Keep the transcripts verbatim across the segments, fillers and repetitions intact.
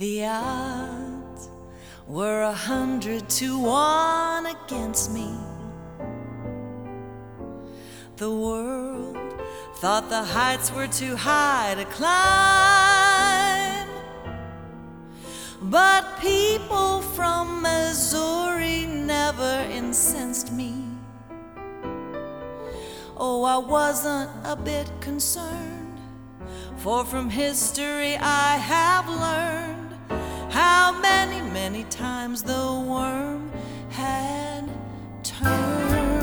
The odds were a hundred to one against me. The world thought the heights were too high to climb, but people from Missouri never incensed me. Oh, I wasn't a bit concerned, for from history I have learned how many, many times the worm had turned.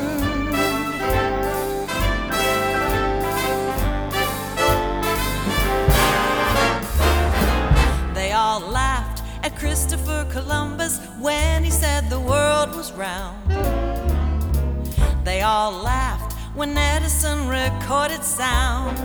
They all laughed at Christopher Columbus when he said the world was round. They all laughed when Edison recorded sound.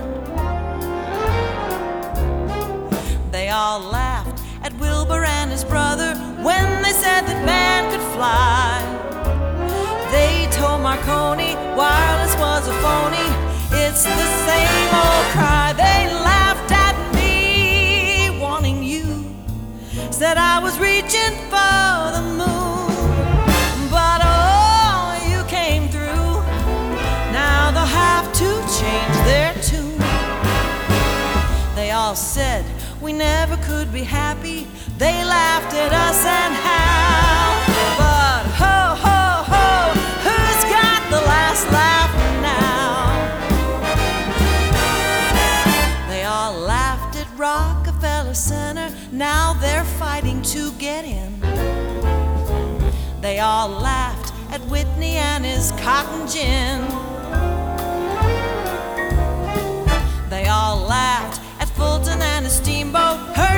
They all laughed at Wilbur and his brother when they said that man could fly. They told Marconi wireless was a phony. It's the same old cry. They laughed at me, wanting you. Said I was reaching for the moon, but oh, you came through. Now they'll have to change their tune. They all said we never could be happy. They laughed at us and how. But ho, ho, ho, who's got the last laugh now? They all laughed at Rockefeller Center. Now they're fighting to get in. They all laughed at Whitney and his cotton gin. They all laughed at Fulton and his steamboat.